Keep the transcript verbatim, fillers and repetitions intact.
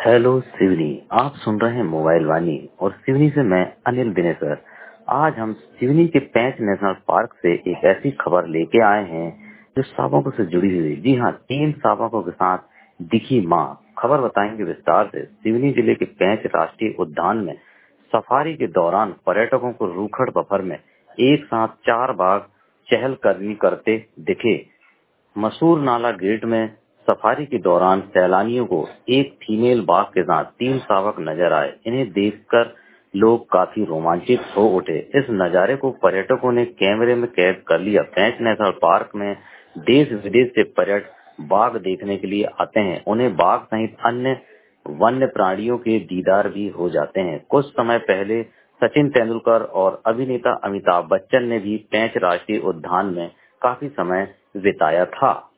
Hello Seoni. आप सुन रहे हैं मोबाइल वाणी और सिवनी से मैं अनिल दिनेसर। आज हम सिवनी के पेंच नेशनल पार्क से एक ऐसी खबर लेके आए हैं जो शावकों से जुड़ी हुई। जी हाँ, तीन शावकों के साथ दिखी मां। खबर बताएंगे विस्तार से। सिवनी जिले के पेंच राष्ट्रीय उद्यान में सफारी के दौरान पर्यटकों को रूखड़ बफर में एक साथ चार बाघ चहलकदमी करते दिखे। मसूर नाला गेट में सफारी के दौरान सैलानियों को एक फीमेल बाघ के साथ तीन शावक नजर आए। इन्हें देखकर लोग काफी रोमांचित हो उठे। इस नजारे को पर्यटकों ने कैमरे में कैद कर लिया। पेंच नेशनल पार्क में देश विदेश से पर्यटक बाघ देखने के लिए आते हैं। उन्हें बाघ सहित अन्य वन्य प्राणियों के दीदार भी हो जाते हैं। कुछ समय पहले सचिन तेंदुलकर और अभिनेता अमिताभ बच्चन ने भी पेंच राष्ट्रीय उद्यान में काफी समय बिताया था।